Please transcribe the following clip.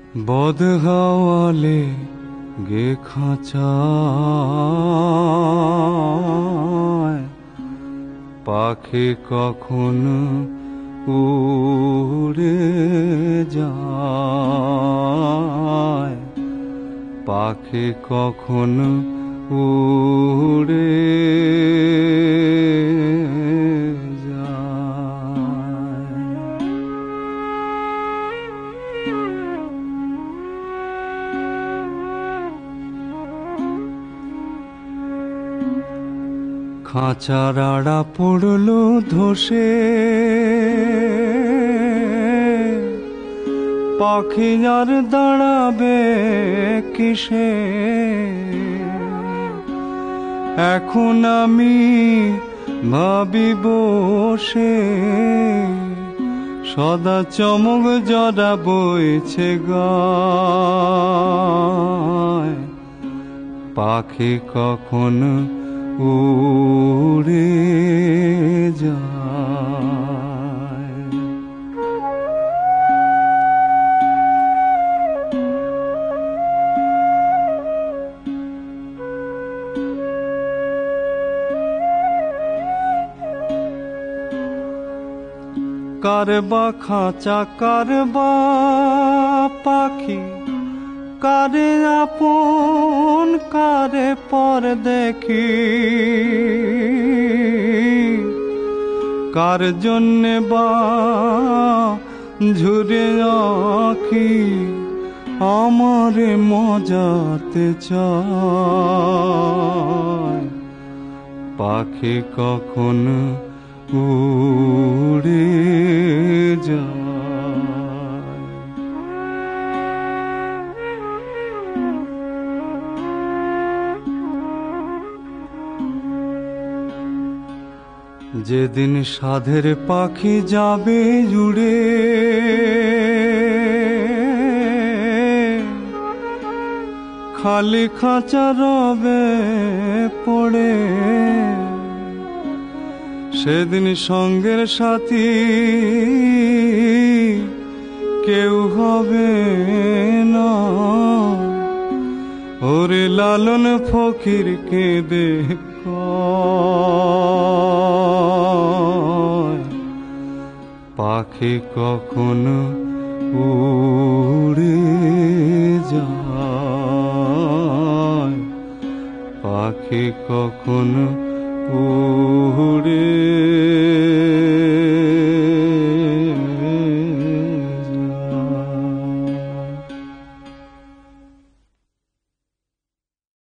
বদহাওয়ালে গে খাঁচায় পাখি কখন উড়ে যায়, পাখি কখন উড়ে খাঁচার আড়া পড়লো ধসে, পাখি আর দাঁড়াবে কিসে? এখন আমি ভাবি বসে, সদা চমক জরা বইছে গায়, পাখি কখন উড়ে যায়। কারবা খাঁচা কারবা পাখি, কারে আপন কারে পর দেখি, কার জন্যে বা ঝুরে আঁখি আমারে মজাতে চায়, পাখি কখন উড়ে যায়। যেদিন সাধের পাখি যাবে উড়ে, খালি খাঁচা রবে পড়ে, সেদিন সঙ্গের সাথী কেউ হবে না, ওরে লালন ফকির কেঁদে কয়, পাখি কখন উড়ে যায়, পাখি কখন উড়ে